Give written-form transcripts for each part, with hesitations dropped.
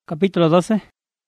Capítulo 12.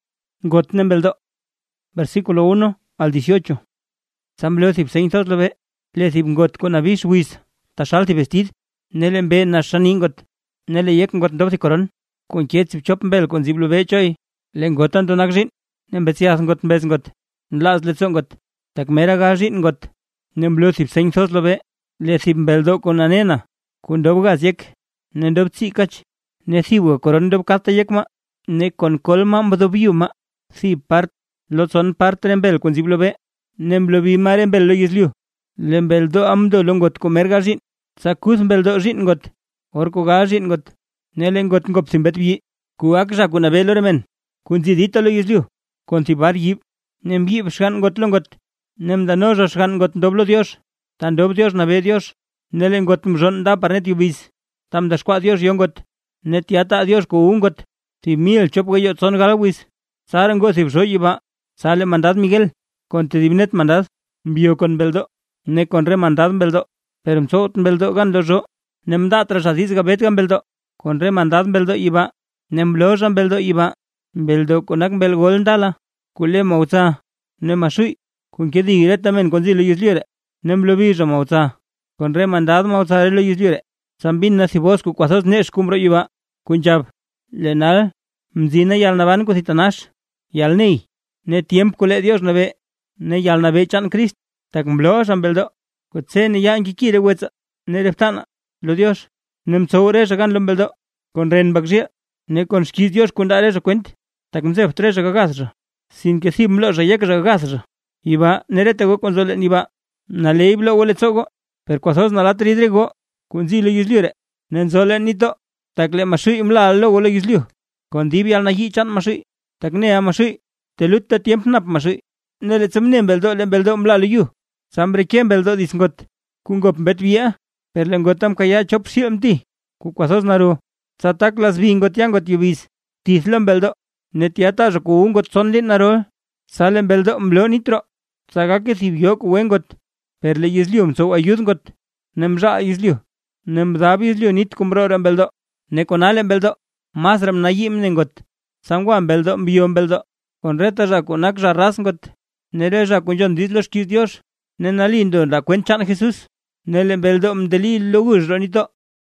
Got nembeldo. Versículo 1 al 18. Sambleo thib seintos lobe. Le thib got con avis wis. Tashalti vestid. Nele mbe nashaningot. Nele yek got ndopti koron. Con kiet sib chop mbel con ziblo be choy. Le ngotan to nakjin. Nembetsias got mbes got. Nlas letzon got. Tak mera gajin got. Nembleo thib seintos lobe. Le thib mbeldo con anena. Con dobgas yek. Nendob tsikach. Ne thibu koron dob kata yek ma. Ne con colma mbodobiuma. Si part. Lotson part rembel con ziblo be. Nemblobi marembel lo yisliu. Lembeldo amdo longot comer gajin. Sakus mbeldo jin got. Orko gajin got. Nelengot ngop simbet bi. Kuak jakuna belo remen. Kun zidito lo yisliu. Con zibar yib. Nembib shkan got longot. Nemdanojo shkan got doblo Dios. Tan dob Dios nabe Dios. Nelengot mjon da parnet yubis. Tam dashkwa Dios yongot. Netiata Dios ko ungot. Si mil chop gayo son galawis. Sarango si soyiba. Sale mandad Miguel. Con te divnet mandad. Bio con beldo. Ne con re mandad beldo. Pero msot beldo gan lojo. Nemda tras aziz gabet gan beldo. Con re mandad beldo iba. Nemblojan beldo iba. Beldo konak bel gol dala. Kule mauza. Nemasui. Con que directamente con zilo yisliere. Nemblovijo mauza. Con re mandad mauza relo yisliere. Zambin nasibos ku kwasos nesh kumbro iba. Kunjab. Lenal. Mzina yal naban ko sitanash. Yal nei. Ne tiempo kule Dios nabe. Ne yal nabe chan Christ. Tak mblojan beldo. Kutse ne yan kikire wetza. Ne reftana. Lo Dios. Nem tsore shagan lo beldo. Con ren bakjia. Ne con skis Dios kundare sa kwent. Tak mzef tre shagagasra. Sin que si mlo shayek shagagasra. Iba nerete go con zole niba. Na leiblo wole tsogo. Per kwasos na latridre go. Kunzi lo yisliure. Nen zole nito. Tak le masui imla lo wole yisliu. Con dibi al na hi chan masui. Tak ne a masui. Te lutta tiemp nap masui. Ne le tsamne beldo mla lo yu. Sambre kien beldo disngot. Kungop bet via. Per le ngotam kaya chop silmti. Kukwasos naru. Satak las vingot yangot yubis. Tislam beldo. Ne tiata joku ungot sonlin naru. Salen beldo mlo nitro. Sagake sibyo kuwengot. Per le yislium so ayudngot. Nemja yisliu. Nemdab yisliu nit kumbroram beldo. Ne konalen beldo. Masram nayim nengot. Sangwan beldo mbion beldo. Con retaja konak rasngot. Nereja kunjon dislos kis Dios. Nenalindo la cuenchan Jesús. Nelen beldo mdeli logus ronito.